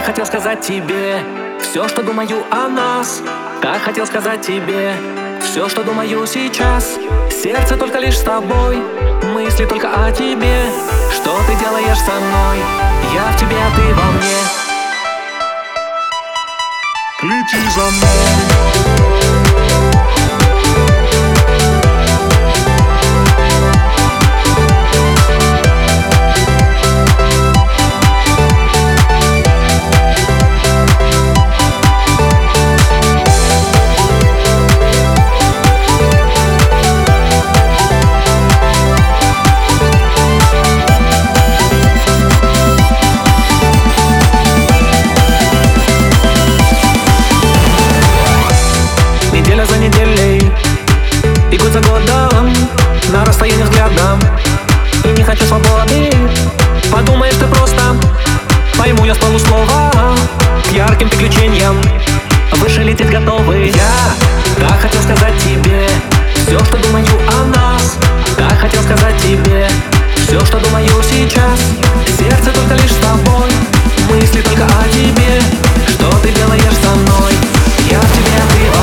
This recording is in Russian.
Так хотел сказать тебе все, что думаю о нас. Так хотел сказать тебе все, что думаю сейчас. Сердце только лишь с тобой, мысли только о тебе. Что ты делаешь со мной? Я в тебе, а ты во мне. Лети за мной. Неделя за неделей и год за годом, на расстоянии взглядом. И не хочу свободы. Подумаешь ты просто, пойму я с полуслова. К ярким приключениям выше лететь готовы. Я так хотел сказать тебе все, что думаю о нас. Так хотел сказать тебе все, что думаю сейчас. Сердце только лишь с тобой, мысли только о тебе. Что ты делаешь со мной? Я в тебе, а ты во